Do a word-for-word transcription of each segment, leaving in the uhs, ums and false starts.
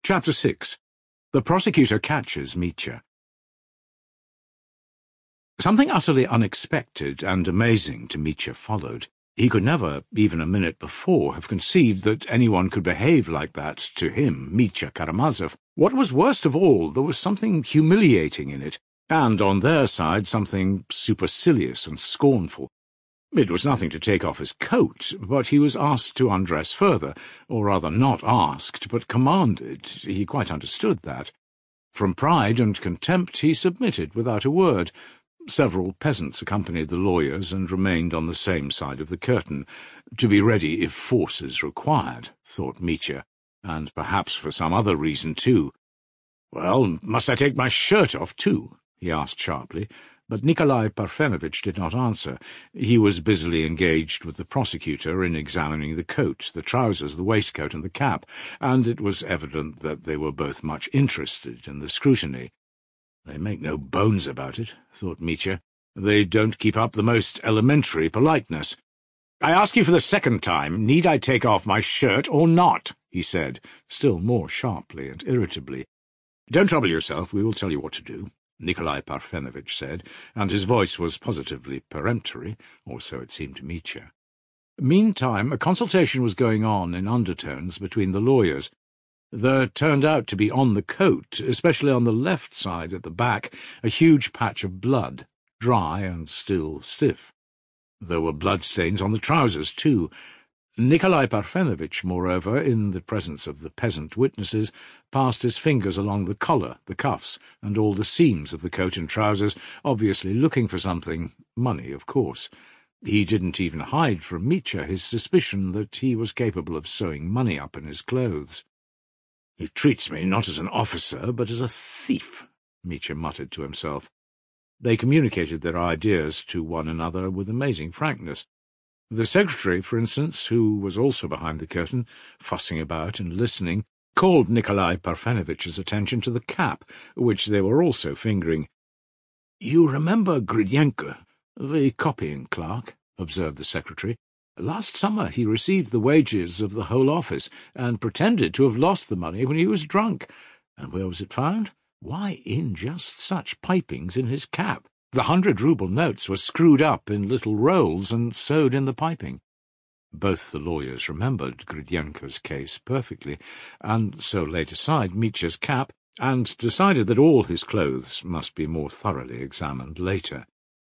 Chapter six. The Prosecutor Catches Mitya. Something utterly unexpected and amazing to Mitya followed. He could never, even a minute before, have conceived that anyone could behave like that to him, Mitya Karamazov. What was worst of all, there was something humiliating in it, and, on their side, something supercilious and scornful. It was nothing to take off his coat, but he was asked to undress further, or rather not asked, but commanded. He quite understood that. From pride and contempt he submitted without a word. Several peasants accompanied the lawyers and remained on the same side of the curtain, to be ready if force is required, thought Mitya, and perhaps for some other reason too. "Well, must I take my shirt off too?" he asked sharply. But Nikolai Parfenovitch did not answer. He was busily engaged with the prosecutor in examining the coat, the trousers, the waistcoat, and the cap, and it was evident that they were both much interested in the scrutiny. "They make no bones about it," thought Mitya. "They don't keep up the most elementary politeness." "I ask you for the second time, need I take off my shirt or not?" he said, still more sharply and irritably. "Don't trouble yourself, we will tell you what to do," Nikolai Parfenovitch said, and his voice was positively peremptory, or so it seemed to Mitya. Meantime, a consultation was going on in undertones between the lawyers. There turned out to be on the coat, especially on the left side at the back, a huge patch of blood, dry and still stiff. There were bloodstains on the trousers, too. Nikolai Parfenovitch, moreover, in the presence of the peasant witnesses, passed his fingers along the collar, the cuffs, and all the seams of the coat and trousers, obviously looking for something, money, of course. He didn't even hide from Mitya his suspicion that he was capable of sewing money up in his clothes. "He treats me not as an officer, but as a thief," Mitya muttered to himself. They communicated their ideas to one another with amazing frankness. The secretary, for instance, who was also behind the curtain, fussing about and listening, called Nikolai Parfenovitch's attention to the cap, which they were also fingering. "You remember Gridyenko, the copying clerk?" observed the secretary. "Last summer he received the wages of the whole office, and pretended to have lost the money when he was drunk. And where was it found? Why, in just such pipings in his cap. The hundred-rouble notes were screwed up in little rolls and sewed in the piping." Both the lawyers remembered Gridyenko's case perfectly, and so laid aside Mitya's cap, and decided that all his clothes must be more thoroughly examined later.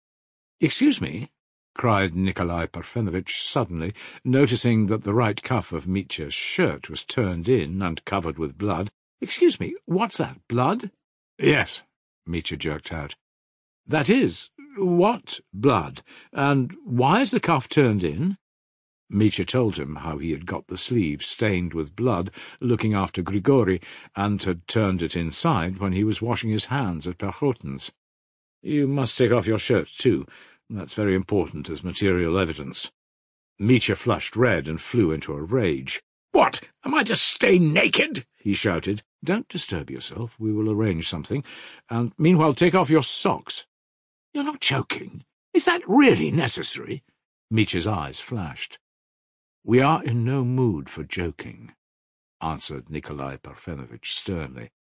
"Excuse me," cried Nikolai Parfenovitch suddenly, noticing that the right cuff of Mitya's shirt was turned in and covered with blood. "Excuse me, what's that, blood?" "Yes," Mitya jerked out. "That is, what blood? And why is the cuff turned in?" Mitya told him how he had got the sleeve stained with blood looking after Grigori, and had turned it inside when he was washing his hands at Perhotin's. "You must take off your shirt, too. That's very important as material evidence." Mitya flushed red and flew into a rage. "What, am I to stay naked?" he shouted. "Don't disturb yourself. We will arrange something. And meanwhile take off your socks." "You're not joking? Is that really necessary?" Mitya's eyes flashed. "We are in no mood for joking," answered Nikolai Parfenovitch sternly.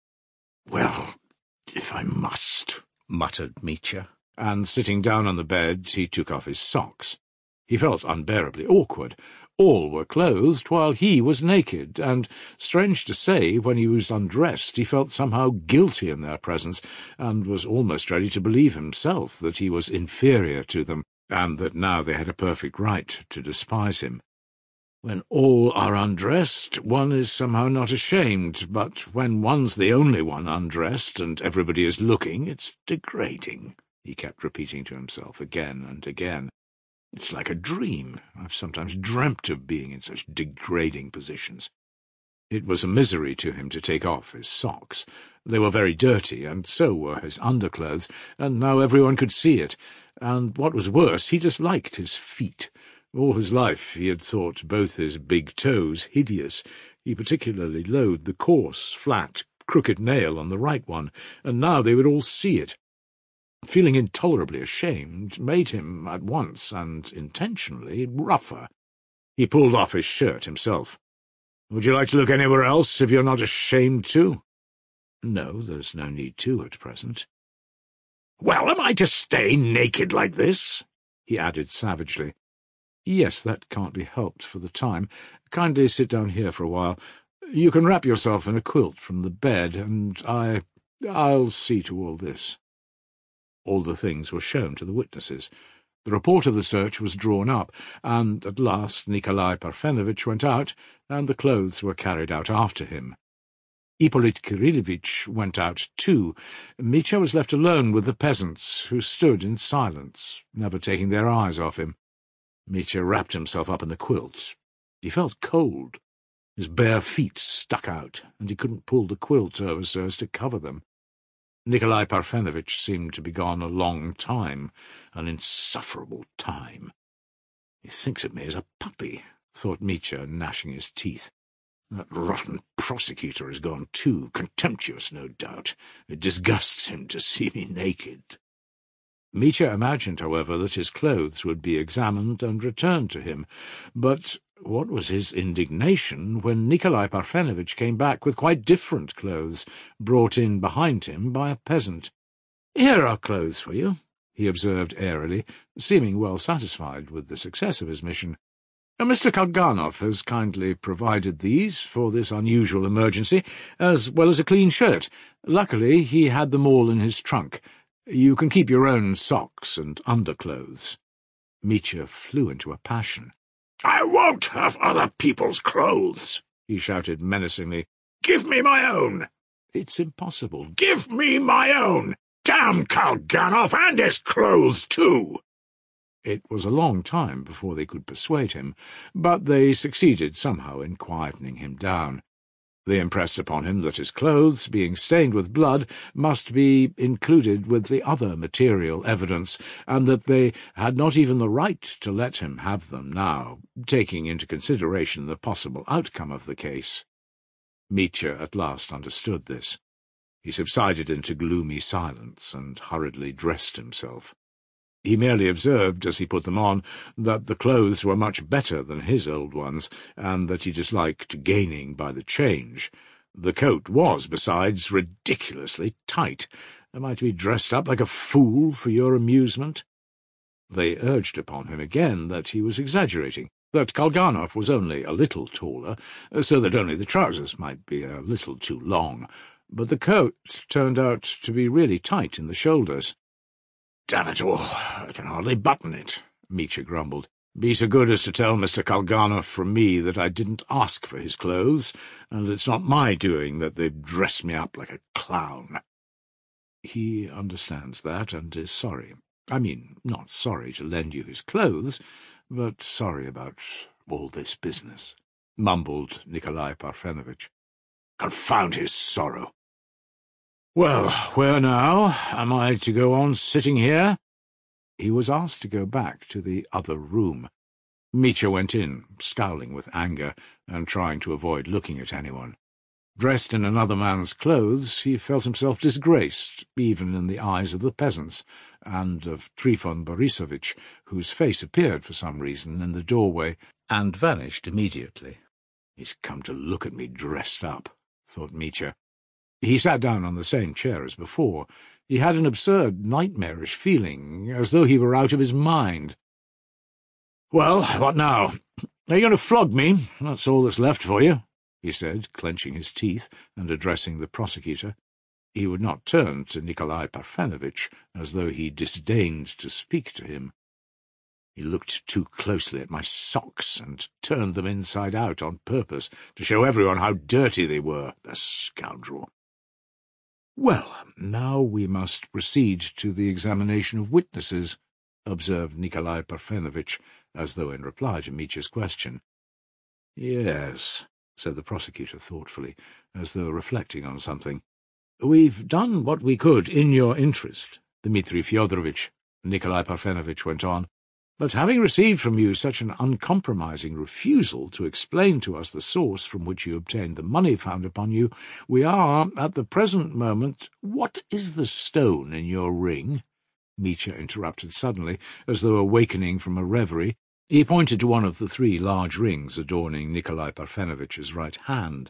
"Well, if I must," muttered Mitya, and sitting down on the bed he took off his socks. He felt unbearably awkward. All were clothed, while he was naked, and, strange to say, when he was undressed he felt somehow guilty in their presence, and was almost ready to believe himself that he was inferior to them, and that now they had a perfect right to despise him. When all are undressed, one is somehow not ashamed, but when one's the only one undressed and everybody is looking, it's degrading, he kept repeating to himself again and again. "It's like a dream. I've sometimes dreamt of being in such degrading positions." It was a misery to him to take off his socks. They were very dirty, and so were his underclothes, and now everyone could see it. And what was worse, he disliked his feet. All his life he had thought both his big toes hideous. He particularly loathed the coarse, flat, crooked nail on the right one, and now they would all see it. Feeling intolerably ashamed made him at once, and intentionally, rougher. He pulled off his shirt himself. Would you like to look anywhere else, if you're not ashamed to? No, there's no need to at present. Well, am I to stay naked like this? He added savagely. Yes, that can't be helped for the time. Kindly sit down here for a while. You can wrap yourself in a quilt from the bed, and I... I'll see to all this. All the things were shown to the witnesses. The report of the search was drawn up, and at last Nikolai Parfenovitch went out, and the clothes were carried out after him. Ippolit Kirillovitch went out too. Mitya was left alone with the peasants, who stood in silence, never taking their eyes off him. Mitya wrapped himself up in the quilt. He felt cold. His bare feet stuck out, and he couldn't pull the quilt over so as to cover them. Nikolai Parfenovitch seemed to be gone a long time, an insufferable time. He thinks of me as a puppy, thought Mitya, gnashing his teeth. That rotten prosecutor has gone too, contemptuous, no doubt. It disgusts him to see me naked. Mitya imagined, however, that his clothes would be examined and returned to him, but what was his indignation when Nikolai Parfenovitch came back with quite different clothes, brought in behind him by a peasant. "Here are clothes for you," he observed airily, seeming well satisfied with the success of his mission. "Mister Kalganov has kindly provided these for this unusual emergency, as well as a clean shirt. Luckily, he had them all in his trunk. You can keep your own socks and underclothes." Mitya flew into a passion. "I won't have other people's clothes," he shouted menacingly. "Give me my own." "It's impossible." "Give me my own! Damn Kalganov and his clothes, too!" It was a long time before they could persuade him, but they succeeded somehow in quietening him down. They impressed upon him that his clothes, being stained with blood, must be included with the other material evidence, and that they had not even the right to let him have them now, taking into consideration the possible outcome of the case. Mitya at last understood this. He subsided into gloomy silence and hurriedly dressed himself. He merely observed, as he put them on, that the clothes were much better than his old ones, and that he disliked gaining by the change. The coat was, besides, ridiculously tight. Am I to be dressed up like a fool for your amusement? They urged upon him again that he was exaggerating, that Kalganov was only a little taller, so that only the trousers might be a little too long, but the coat turned out to be really tight in the shoulders. "Damn it all, I can hardly button it," Mitya grumbled. "Be so good as to tell Mister Kalganov from me that I didn't ask for his clothes, and it's not my doing that they've dressed me up like a clown." "He understands that, and is sorry. I mean, not sorry to lend you his clothes, but sorry about all this business," mumbled Nikolai Parfenovitch. "Confound his sorrow! Well, where now? Am I to go on sitting here?" He was asked to go back to the other room. Mitya went in, scowling with anger, and trying to avoid looking at anyone. Dressed in another man's clothes, he felt himself disgraced, even in the eyes of the peasants, and of Trifon Borisovitch, whose face appeared for some reason in the doorway, and vanished immediately. "He's come to look at me dressed up," thought Mitya. He sat down on the same chair as before. He had an absurd, nightmarish feeling, as though he were out of his mind. "Well, what now? Are you going to flog me? That's all that's left for you," he said, clenching his teeth and addressing the prosecutor. He would not turn to Nikolai Parfenovitch, as though he disdained to speak to him. "He looked too closely at my socks, and turned them inside out on purpose, to show everyone how dirty they were, the scoundrel." "Well, now we must proceed to the examination of witnesses," observed Nikolai Parfenovitch, as though in reply to Mitya's question. "Yes," said the prosecutor thoughtfully, as though reflecting on something. "We've done what we could in your interest, Dmitri Fyodorovitch," Nikolai Parfenovitch went on. "But having received from you such an uncompromising refusal to explain to us the source from which you obtained the money found upon you, we are, at the present moment—" "What is the stone in your ring?" Mitya interrupted suddenly, as though awakening from a reverie. He pointed to one of the three large rings adorning Nikolai Parfenovitch's right hand.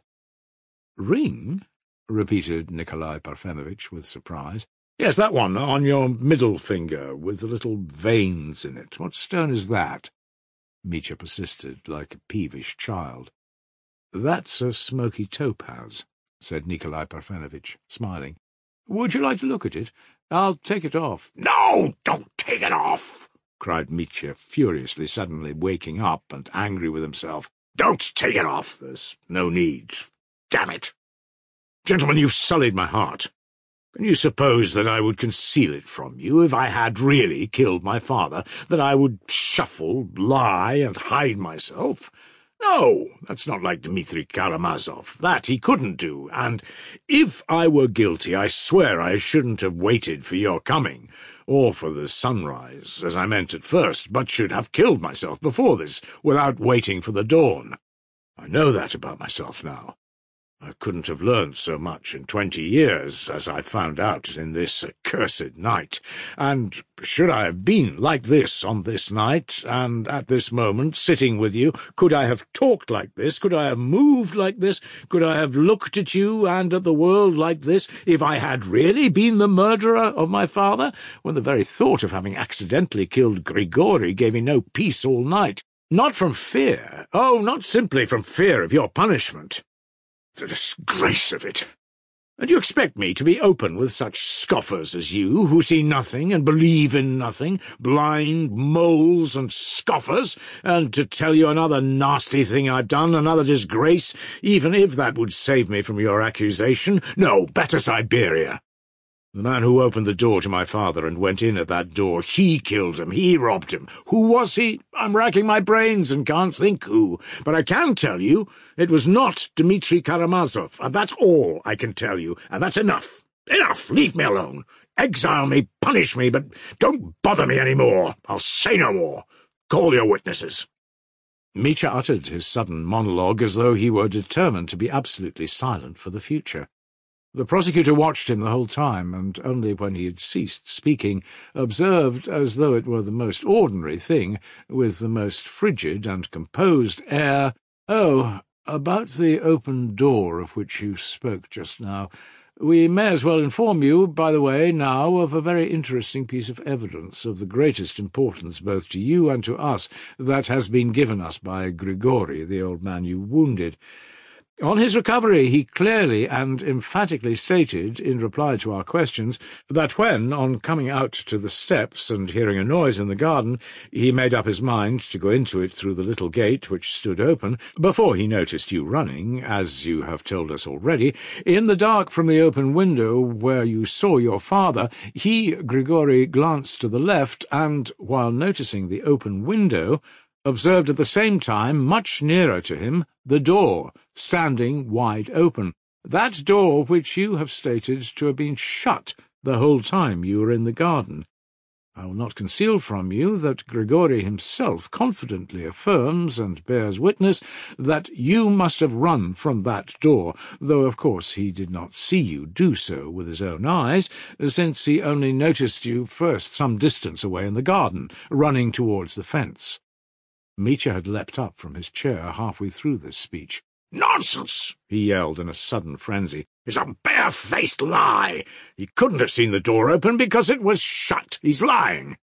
"Ring?" repeated Nikolai Parfenovitch with surprise. "Yes, that one, on your middle finger, with the little veins in it. What stone is that?" Mitya persisted, like a peevish child. "That's a smoky topaz," said Nikolai Parfenovitch, smiling. "Would you like to look at it? I'll take it off." "No, don't take it off!" cried Mitya, furiously, suddenly waking up and angry with himself. "Don't take it off. There's no need. Damn it! Gentlemen, you've sullied my heart. Can you suppose that I would conceal it from you if I had really killed my father, that I would shuffle, lie, and hide myself? No, that's not like Dmitri Karamazov. That he couldn't do, and if I were guilty, I swear I shouldn't have waited for your coming, or for the sunrise, as I meant at first, but should have killed myself before this, without waiting for the dawn. I know that about myself now. I couldn't have learned so much in twenty years as I found out in this accursed night, and should I have been like this on this night, and at this moment, sitting with you, could I have talked like this, could I have moved like this, could I have looked at you and at the world like this, if I had really been the murderer of my father, when the very thought of having accidentally killed Grigori gave me no peace all night? Not from fear, oh, not simply from fear of your punishment. The disgrace of it! And you expect me to be open with such scoffers as you, who see nothing and believe in nothing, blind moles and scoffers, and to tell you another nasty thing I've done, another disgrace, even if that would save me from your accusation? No, better Siberia! The man who opened the door to my father and went in at that door, he killed him, he robbed him. Who was he? I'm racking my brains and can't think who. But I can tell you it was not Dmitri Karamazov, and that's all I can tell you, and that's enough. Enough! Leave me alone. Exile me, punish me, but don't bother me any more. I'll say no more. Call your witnesses." Mitya uttered his sudden monologue as though he were determined to be absolutely silent for the future. The prosecutor watched him the whole time, and only when he had ceased speaking, observed, as though it were the most ordinary thing, with the most frigid and composed air, "Oh, about the open door of which you spoke just now, we may as well inform you, by the way, now, of a very interesting piece of evidence of the greatest importance both to you and to us that has been given us by Grigori, the old man you wounded. On his recovery, he clearly and emphatically stated, in reply to our questions, that when, on coming out to the steps and hearing a noise in the garden, he made up his mind to go into it through the little gate which stood open, before he noticed you running, as you have told us already, in the dark from the open window where you saw your father, he, Grigori, glanced to the left, and, while noticing the open window, observed at the same time, much nearer to him, the door, standing wide open, that door which you have stated to have been shut the whole time you were in the garden. I will not conceal from you that Grigori himself confidently affirms and bears witness that you must have run from that door, though of course he did not see you do so with his own eyes, since he only noticed you first some distance away in the garden, running towards the fence." Mitya had leapt up from his chair halfway through this speech. "Nonsense!" he yelled in a sudden frenzy. "It's a bare-faced lie! He couldn't have seen the door open because it was shut. He's lying."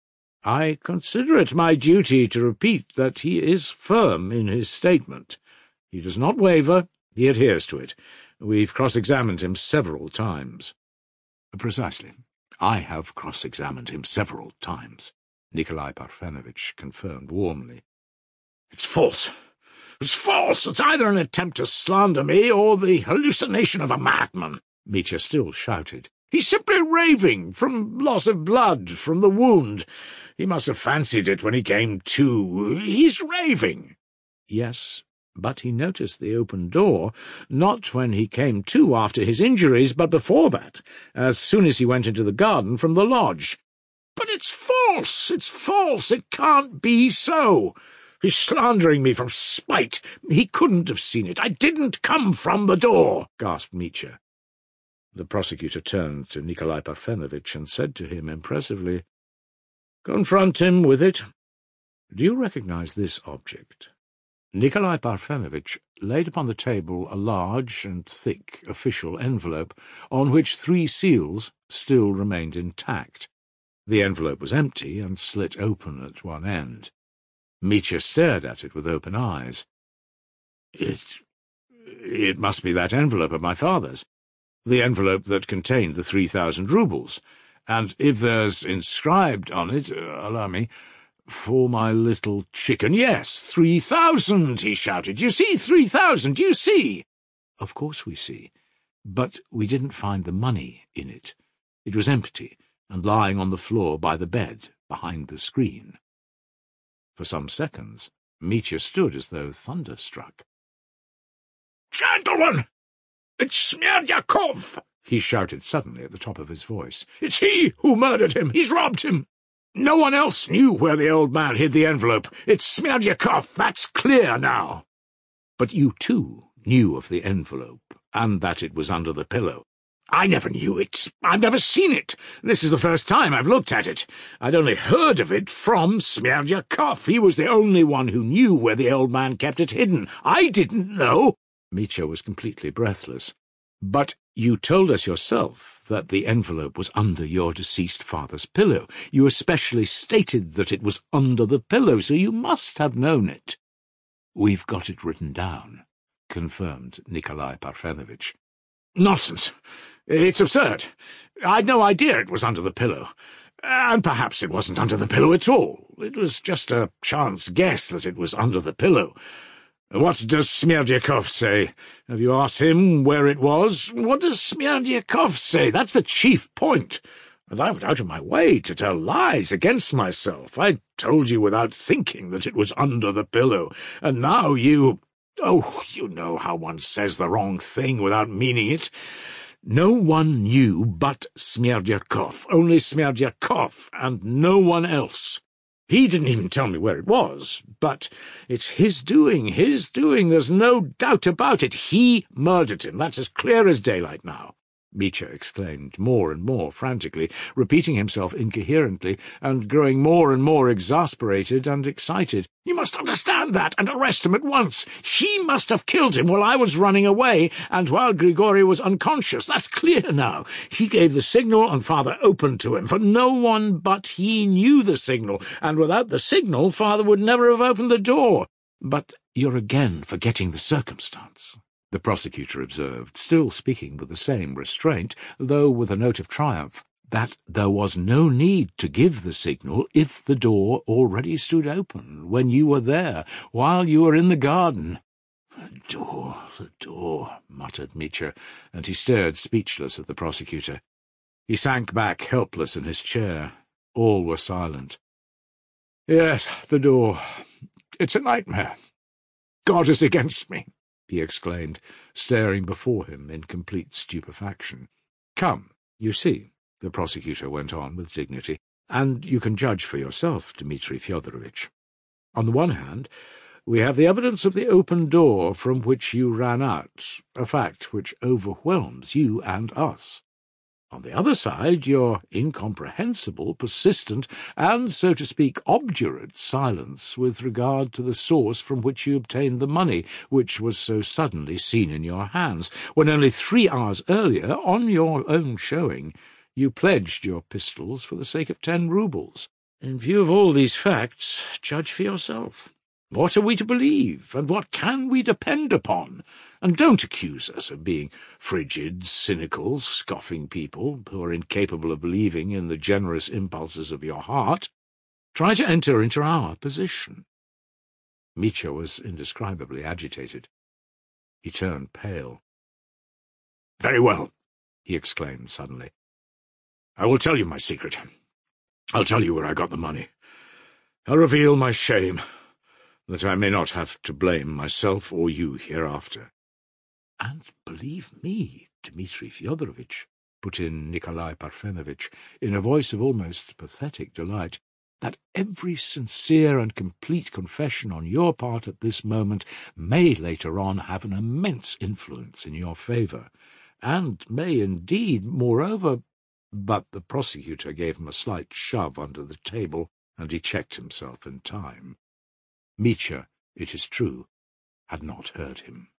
"I consider it my duty to repeat that he is firm in his statement. He does not waver. He adheres to it. We've cross-examined him several times." "Precisely. I have cross-examined him several times," Nikolai Parfenovitch confirmed warmly. "It's false! It's false! It's either an attempt to slander me or the hallucination of a madman!" Mitya still shouted. "He's simply raving, from loss of blood, from the wound. He must have fancied it when he came to. He's raving." "Yes, but he noticed the open door, not when he came to after his injuries, but before that, as soon as he went into the garden from the lodge." "But it's false! It's false! It can't be so! He's slandering me from spite. He couldn't have seen it. I didn't come from the door," gasped Mitya. The prosecutor turned to Nikolai Parfenovitch and said to him impressively, "Confront him with it. Do you recognize this object?" Nikolai Parfenovitch laid upon the table a large and thick official envelope, on which three seals still remained intact. The envelope was empty and slit open at one end. Mitya stared at it with open eyes. It... it must be that envelope of my father's, the envelope that contained the three thousand roubles, and if there's inscribed on it, uh, allow me, "For my little chicken." Yes, three thousand, he shouted. You see, three thousand, you see. Of course we see, but we didn't find the money in it. It was empty and lying on the floor by the bed, behind the screen. For some seconds, Mitya stood as though thunderstruck. "Gentlemen, it's Smerdyakov!" he shouted suddenly at the top of his voice. "It's he who murdered him. He's robbed him. No one else knew where the old man hid the envelope. It's Smerdyakov, that's clear now." "But you, too, knew of the envelope, and that it was under the pillow." "I never knew it. I've never seen it. This is the first time I've looked at it. I'd only heard of it from Smerdyakov. He was the only one who knew where the old man kept it hidden. I didn't know." Mitya was completely breathless. "But you told us yourself that the envelope was under your deceased father's pillow. You especially stated that it was under the pillow, so you must have known it." "We've got it written down," confirmed Nikolai Parfenovitch. "Nonsense! It's absurd. I'd no idea it was under the pillow. And perhaps it wasn't under the pillow at all. It was just a chance guess that it was under the pillow. What does Smerdyakov say? Have you asked him where it was? What does Smerdyakov say? That's the chief point. And I went out of my way to tell lies against myself. I told you without thinking that it was under the pillow. And now you... Oh, you know how one says the wrong thing without meaning it. No one knew but Smerdyakov, only Smerdyakov, and no one else. He didn't even tell me where it was, but it's his doing, his doing, there's no doubt about it. He murdered him, that's as clear as daylight now." Mitya exclaimed more and more frantically, repeating himself incoherently, and growing more and more exasperated and excited. "You must understand that, and arrest him at once. He must have killed him while I was running away, and while Grigori was unconscious. That's clear now. He gave the signal, and Father opened to him, for no one but he knew the signal, and without the signal Father would never have opened the door." "But you're again forgetting the circumstance," the prosecutor observed, still speaking with the same restraint, though with a note of triumph, "that there was no need to give the signal if the door already stood open when you were there, while you were in the garden." "The door, the door," muttered Mitya, and he stared speechless at the prosecutor. He sank back helpless in his chair. All were silent. "Yes, the door. It's a nightmare. God is against me," he exclaimed, staring before him in complete stupefaction. "Come, you see," the prosecutor went on with dignity, "and you can judge for yourself, Dmitri Fyodorovitch. On the one hand, we have the evidence of the open door from which you ran out, a fact which overwhelms you and us. On the other side, your incomprehensible, persistent, and, so to speak, obdurate silence with regard to the source from which you obtained the money, which was so suddenly seen in your hands, when only three hours earlier, on your own showing, you pledged your pistols for the sake of ten roubles. In view of all these facts, judge for yourself. What are we to believe, and what can we depend upon? And don't accuse us of being frigid, cynical, scoffing people who are incapable of believing in the generous impulses of your heart. Try to enter into our position." Mitya was indescribably agitated. He turned pale. "Very well," he exclaimed suddenly. "I will tell you my secret. I'll tell you where I got the money. I'll reveal my shame, that I may not have to blame myself or you hereafter." "And believe me, Dmitri Fyodorovitch," put in Nikolai Parfenovitch, in a voice of almost pathetic delight, "that every sincere and complete confession on your part at this moment may later on have an immense influence in your favour, and may indeed, moreover—" But the prosecutor gave him a slight shove under the table, and he checked himself in time. Mitya, it is true, had not heard him.